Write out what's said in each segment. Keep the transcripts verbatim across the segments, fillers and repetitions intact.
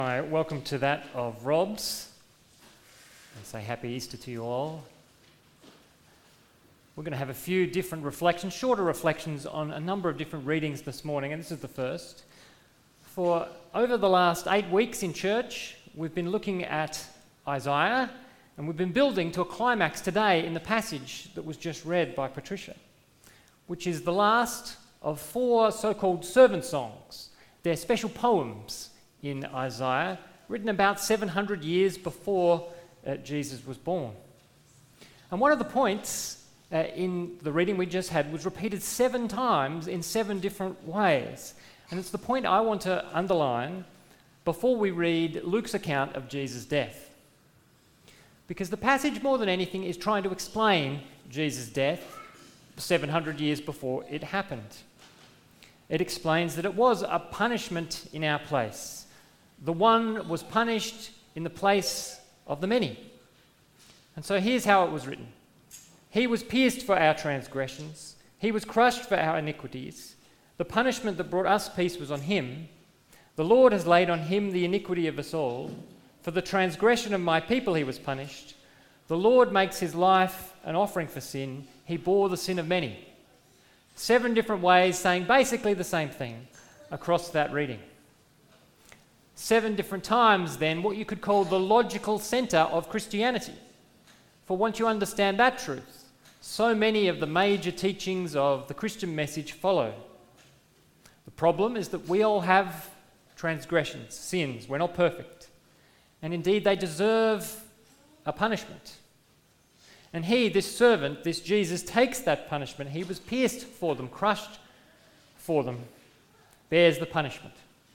I welcome to that of Rob's and say happy Easter to you all. We're going to have a few different reflections, shorter reflections on a number of different readings this morning, and this is the first. For over the last eight weeks in church, we've been looking at Isaiah, and we've been building to a climax today in the passage that was just read by Patricia, which is the last of four so-called servant songs. They're special poems in Isaiah, written about seven hundred years before uh, Jesus was born. And one of the points uh, in the reading we just had was repeated seven times in seven different ways. And it's the point I want to underline before we read Luke's account of Jesus' death. Because the passage, more than anything, is trying to explain Jesus' death seven hundred years before it happened. It explains that it was a punishment in our place. The one was punished in the place of the many. And so here's how it was written. He was pierced for our transgressions. He was crushed for our iniquities. The punishment that brought us peace was on him. The Lord has laid on him the iniquity of us all. For the transgression of my people he was punished. The Lord makes his life an offering for sin. He bore the sin of many. Seven different ways saying basically the same thing across that reading. Seven different times then what you could call the logical centre of Christianity. For once you understand that truth, so many of the major teachings of the Christian message follow. The problem is that we all have transgressions, sins. We're not perfect. And indeed they deserve a punishment. And he, this servant, this Jesus, takes that punishment. He was pierced for them, crushed for them, bears the punishment.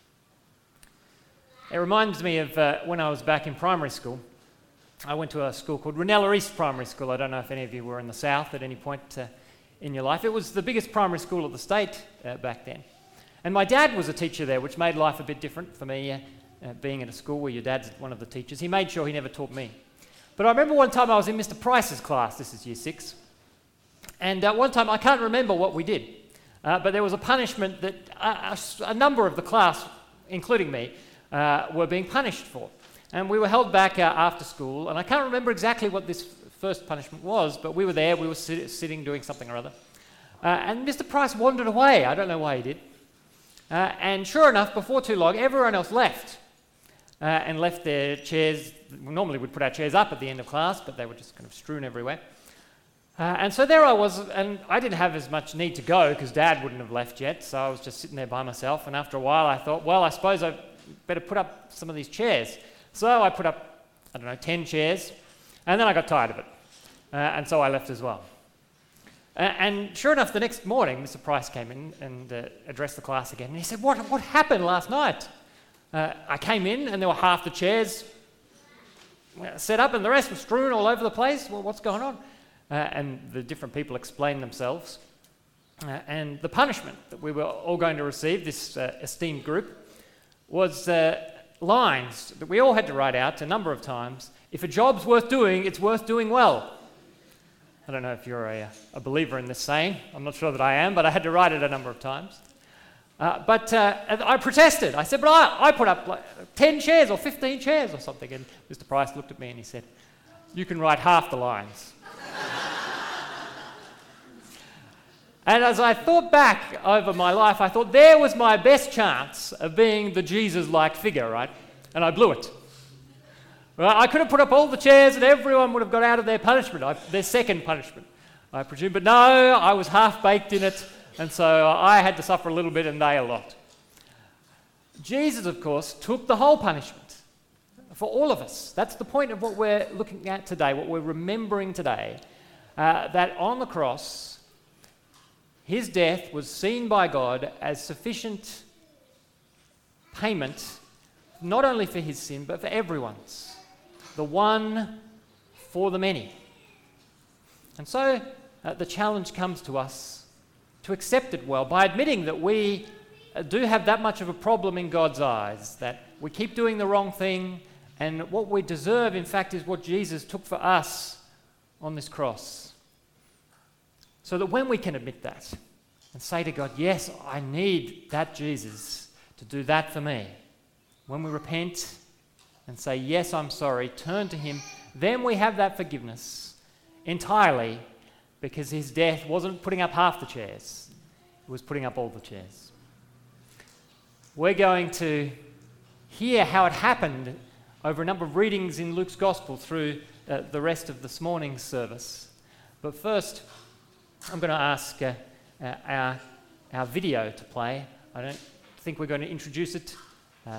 It reminds me of uh, when I was back in primary school. I went to a school called Ranella East Primary School. I don't know if any of you were in the south at any point uh, in your life. It was the biggest primary school of the state uh, back then. And my dad was a teacher there, which made life a bit different for me, uh, uh, being at a school where your dad's one of the teachers. He made sure he never taught me. But I remember one time I was in Mister Price's class. This is year six. And uh, one time, I can't remember what we did, uh, but there was a punishment that a, a, a number of the class, including me, Uh, were being punished for. And we were held back uh, after school, and I can't remember exactly what this f- first punishment was, but we were there, we were sit- sitting doing something or other. Uh, and Mister Price wandered away. I don't know why he did. Uh, and sure enough, before too long, everyone else left uh, and left their chairs. Normally we'd put our chairs up at the end of class, but they were just kind of strewn everywhere. Uh, and so there I was, and I didn't have as much need to go because Dad wouldn't have left yet, so I was just sitting there by myself. And after a while I thought, well, I suppose I better put up some of these chairs. So I put up, I don't know, ten chairs, and then I got tired of it. Uh, and so I left as well. Uh, and sure enough, the next morning, Mister Price came in and uh, addressed the class again, and he said, what, what happened last night? Uh, I came in, and there were half the chairs set up, and the rest were strewn all over the place. Well, what's going on? Uh, and the different people explained themselves. Uh, and the punishment that we were all going to receive, this uh, esteemed group, was uh, lines that we all had to write out a number of times. If a job's worth doing, it's worth doing well. I don't know if you're a, a believer in this saying. I'm not sure that I am, but I had to write it a number of times. Uh, but uh, I protested. I said, but I, I put up like ten chairs or fifteen chairs or something. And Mister Price looked at me and he said, you can write half the lines. And as I thought back over my life, I thought there was my best chance of being the Jesus-like figure, right? And I blew it. Right? I could have put up all the chairs and everyone would have got out of their punishment, I, their second punishment, I presume. But no, I was half-baked in it, and so I had to suffer a little bit and they a lot. Jesus, of course, took the whole punishment for all of us. That's the point of what we're looking at today, what we're remembering today, uh, that on the cross, his death was seen by God as sufficient payment, not only for his sin, but for everyone's. The one for the many. And so uh, the challenge comes to us to accept it well by admitting that we uh, do have that much of a problem in God's eyes, that we keep doing the wrong thing, and what we deserve, in fact, is what Jesus took for us on this cross. So that when we can admit that and say to God, yes, I need that Jesus to do that for me, when we repent and say, yes, I'm sorry, turn to him, then we have that forgiveness entirely, because his death wasn't putting up half the chairs, it was putting up all the chairs. We're going to hear how it happened over a number of readings in Luke's Gospel through uh, the rest of this morning's service. But first, I'm going to ask uh, uh, our, our video to play. I don't think we're going to introduce it. Uh,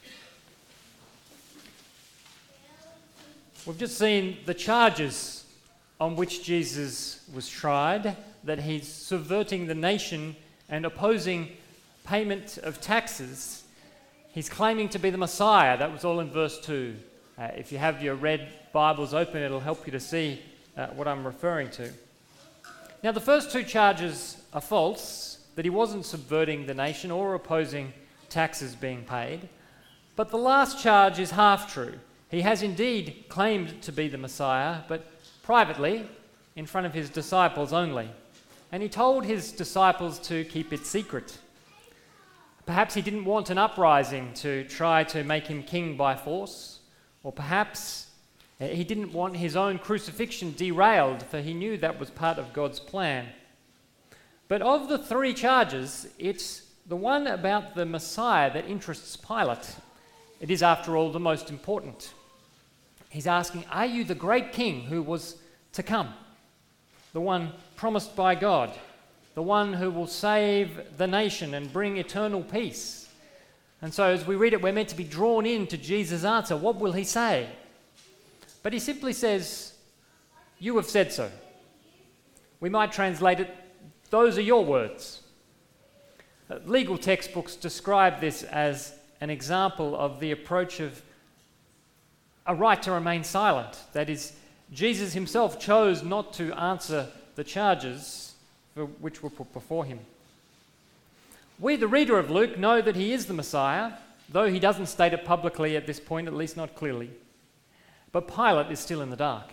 we've just seen the charges on which Jesus was tried, that he's subverting the nation and opposing payment of taxes. He's claiming to be the Messiah. That was all in verse two. Uh, if you have your red Bibles open, it'll help you to see uh, what I'm referring to. Now, the first two charges are false, that he wasn't subverting the nation or opposing taxes being paid. But the last charge is half true. He has indeed claimed to be the Messiah, but privately, in front of his disciples only. And he told his disciples to keep it secret. Perhaps he didn't want an uprising to try to make him king by force, or perhaps he didn't want his own crucifixion derailed, for he knew that was part of God's plan. But of the three charges, it's the one about the Messiah that interests Pilate. It is, after all, the most important. He's asking, are you the great king who was to come? The one promised by God, the one who will save the nation and bring eternal peace. And so as we read it, we're meant to be drawn into Jesus' answer. What will he say? But he simply says, you have said so. We might translate it, those are your words. Uh, legal textbooks describe this as an example of the approach of a right to remain silent. That is, Jesus himself chose not to answer the charges for which were put before him. We, the reader of Luke, know that he is the Messiah, though he doesn't state it publicly at this point, at least not clearly. But Pilate is still in the dark.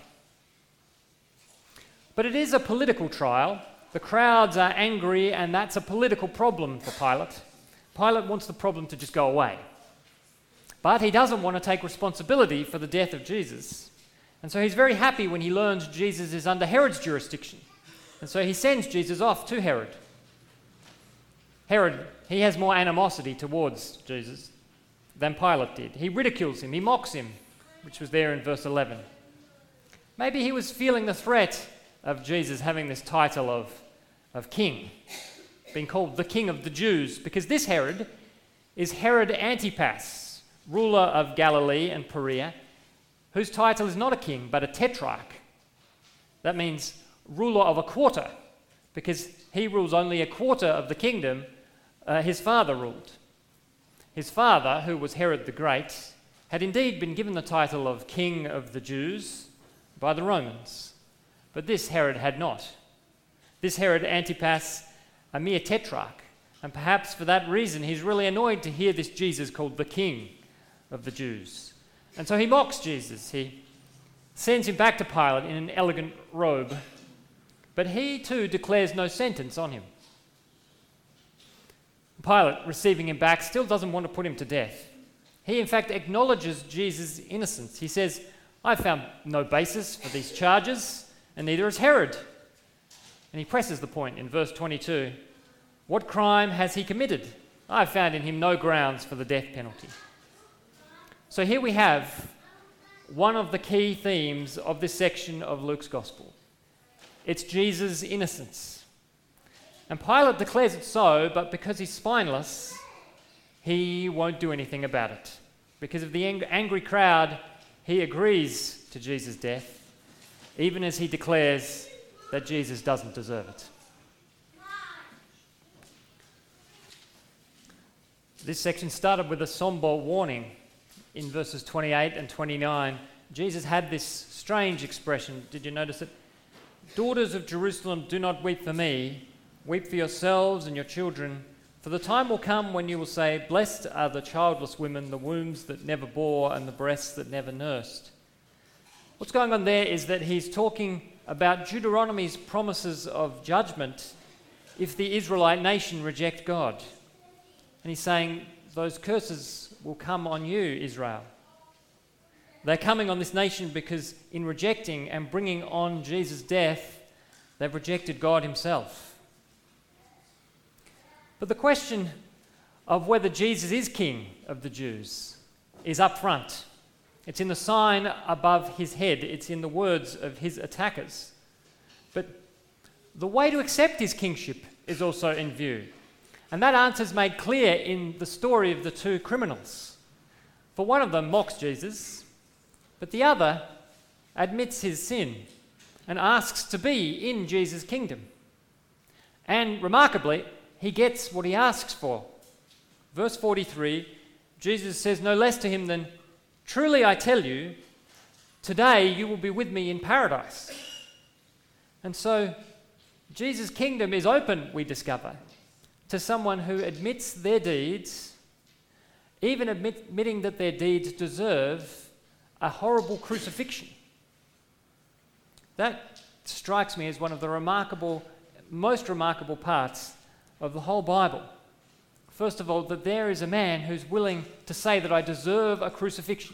But it is a political trial. The crowds are angry, and that's a political problem for Pilate. Pilate wants the problem to just go away. But he doesn't want to take responsibility for the death of Jesus. And so he's very happy when he learns Jesus is under Herod's jurisdiction. And so he sends Jesus off to Herod. Herod, he has more animosity towards Jesus than Pilate did. He ridicules him, he mocks him, which was there in verse eleven. Maybe he was feeling the threat of Jesus having this title of, of king, being called the King of the Jews, because this Herod is Herod Antipas, ruler of Galilee and Perea, whose title is not a king, but a tetrarch. That means ruler of a quarter, because he rules only a quarter of the kingdom uh, his father ruled. His father, who was Herod the Great, had indeed been given the title of King of the Jews by the Romans, but this Herod had not. This Herod Antipas, a mere tetrarch, and perhaps for that reason he's really annoyed to hear this Jesus called the King of the Jews. And so he mocks Jesus. He sends him back to Pilate in an elegant robe, but he too declares no sentence on him. Pilate, receiving him back, still doesn't want to put him to death. He, in fact, acknowledges Jesus' innocence. He says, I found no basis for these charges, and neither has Herod. And he presses the point in verse twenty-two. What crime has he committed? I have found in him no grounds for the death penalty. So here we have one of the key themes of this section of Luke's Gospel. It's Jesus' innocence. And Pilate declares it so, but because he's spineless, he won't do anything about it. Because of the ang- angry crowd, he agrees to Jesus' death, even as he declares that Jesus doesn't deserve it. This section started with a somber warning. In verses twenty-eight and twenty-nine, Jesus had this strange expression. Did you notice it? Daughters of Jerusalem, do not weep for me. Weep for yourselves and your children. For the time will come when you will say, blessed are the childless women, the wombs that never bore and the breasts that never nursed. What's going on there is that he's talking about Deuteronomy's promises of judgment if the Israelite nation reject God. And he's saying those curses will come on you, Israel. They're coming on this nation because in rejecting and bringing on Jesus' death, they've rejected God himself. But the question of whether Jesus is king of the Jews is up front. It's in the sign above his head. It's in the words of his attackers. But the way to accept his kingship is also in view. And that answer is made clear in the story of the two criminals. For one of them mocks Jesus, but the other admits his sin and asks to be in Jesus' kingdom. And remarkably, he gets what he asks for. Verse forty-three, Jesus says no less to him than, "Truly I tell you, today you will be with me in paradise." And so, Jesus' kingdom is open, we discover, to someone who admits their deeds, even admit, admitting that their deeds deserve a horrible crucifixion. That strikes me as one of the remarkable, most remarkable parts of the whole Bible. First of all, that there is a man who's willing to say that I deserve a crucifixion.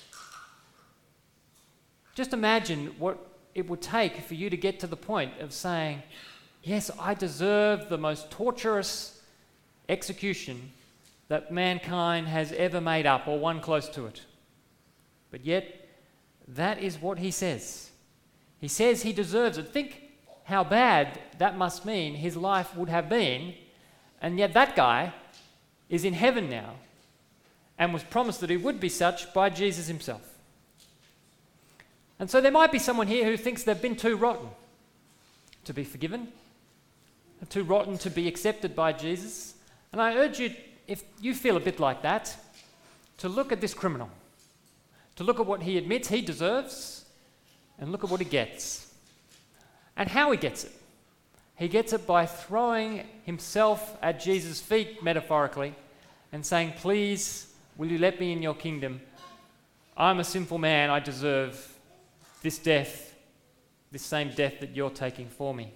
Just imagine what it would take for you to get to the point of saying, yes, I deserve the most torturous execution that mankind has ever made up, or one close to it. But yet, that is what he says. He says he deserves it. Think how bad that must mean his life would have been, and yet that guy is in heaven now and was promised that he would be such by Jesus himself. And so there might be someone here who thinks they've been too rotten to be forgiven, too rotten to be accepted by Jesus. And I urge you, if you feel a bit like that, to look at this criminal, to look at what he admits he deserves, and look at what he gets, and how he gets it. He gets it by throwing himself at Jesus' feet, metaphorically, and saying, "Please, will you let me in your kingdom? I'm a sinful man, I deserve this death, this same death that you're taking for me."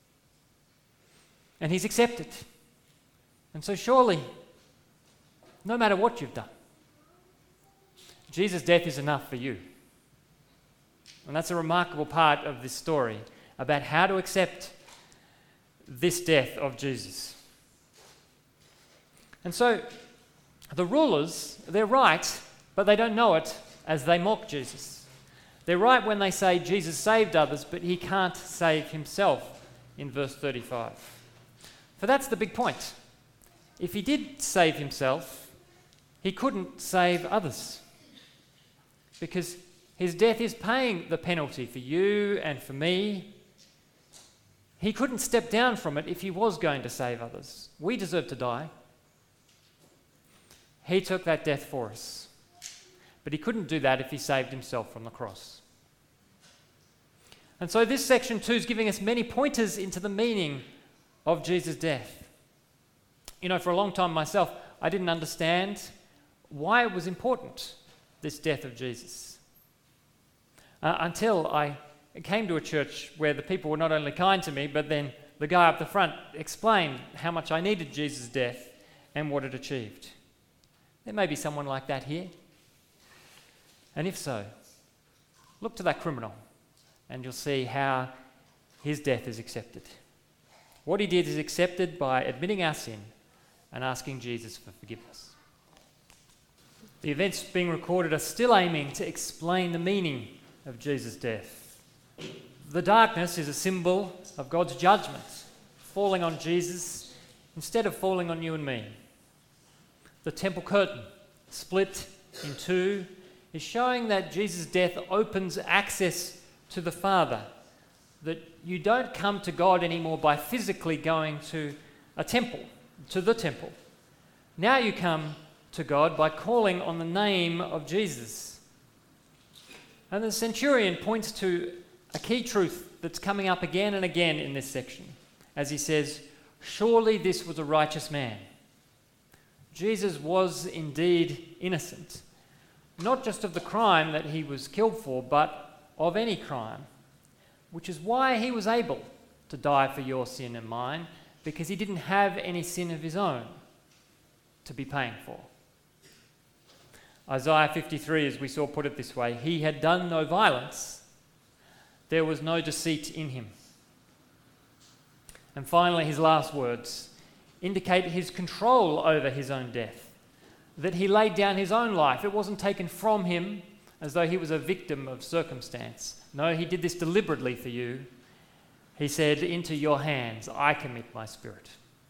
And he's accepted. And so surely, no matter what you've done, Jesus' death is enough for you. And that's a remarkable part of this story about how to accept this death of Jesus. And so, the rulers, they're right, but they don't know it as they mock Jesus. They're right when they say Jesus saved others, but he can't save himself in verse thirty-five. For that's the big point. If he did save himself, he couldn't save others. Because his death is paying the penalty for you and for me. He couldn't step down from it if he was going to save others. We deserve to die. He took that death for us. But he couldn't do that if he saved himself from the cross. And so this section too is giving us many pointers into the meaning of Jesus' death. You know, for a long time myself, I didn't understand why it was important, this death of Jesus. Uh, until I came to a church where the people were not only kind to me, but then the guy up the front explained how much I needed Jesus' death and what it achieved. There may be someone like that here. And if so, look to that criminal and you'll see how his death is accepted. What he did is accepted by admitting our sin and asking Jesus for forgiveness. The events being recorded are still aiming to explain the meaning of Jesus' death. The darkness is a symbol of God's judgment falling on Jesus instead of falling on you and me. The temple curtain, split in two, is showing that Jesus' death opens access to the Father, that you don't come to God anymore by physically going to a temple, to the temple. Now you come to God by calling on the name of Jesus. And the centurion points to a key truth that's coming up again and again in this section, as he says, "Surely this was a righteous man." Jesus was indeed innocent, not just of the crime that he was killed for, but of any crime, which is why he was able to die for your sin and mine, because he didn't have any sin of his own to be paying for. Isaiah fifty-three, as we saw, put it this way: he had done no violence, there was no deceit in him. And finally, his last words indicate his control over his own death, that he laid down his own life. It wasn't taken from him as though he was a victim of circumstance. No, he did this deliberately for you. He said, "Into your hands I commit my spirit."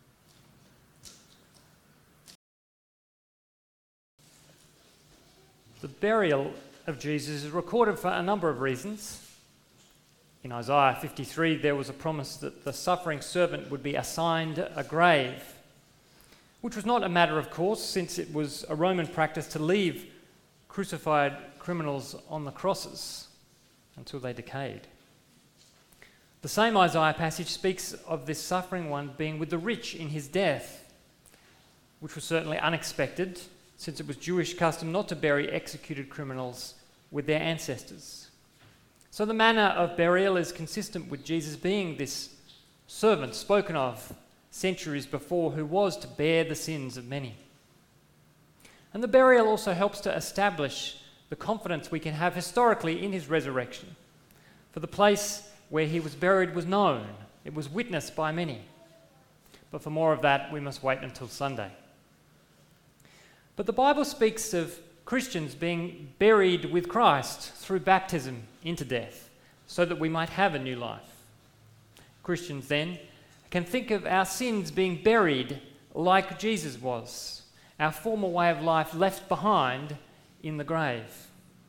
The burial of Jesus is recorded for a number of reasons. In Isaiah fifty-three, there was a promise that the suffering servant would be assigned a grave, which was not a matter of course, since it was a Roman practice to leave crucified criminals on the crosses until they decayed. The same Isaiah passage speaks of this suffering one being with the rich in his death, which was certainly unexpected, since it was Jewish custom not to bury executed criminals with their ancestors. So the manner of burial is consistent with Jesus being this servant spoken of centuries before, who was to bear the sins of many. And the burial also helps to establish the confidence we can have historically in his resurrection. For the place where he was buried was known, it was witnessed by many. But for more of that, we must wait until Sunday. But the Bible speaks of Christians being buried with Christ through baptism into death, so that we might have a new life. Christians then can think of our sins being buried like Jesus was, our former way of life left behind in the grave.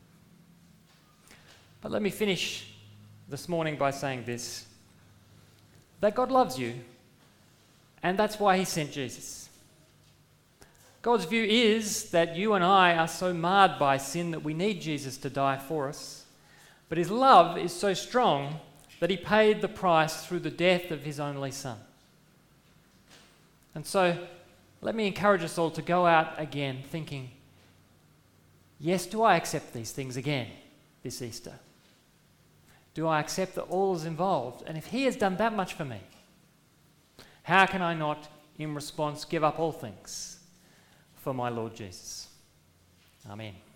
But let me finish this morning by saying this: that God loves you, and that's why he sent Jesus. God's view is that you and I are so marred by sin that we need Jesus to die for us. But his love is so strong that he paid the price through the death of his only Son. And so, let me encourage us all to go out again thinking, yes, do I accept these things again this Easter? Do I accept that all is involved? And if he has done that much for me, how can I not, in response, give up all things for my Lord Jesus? Amen.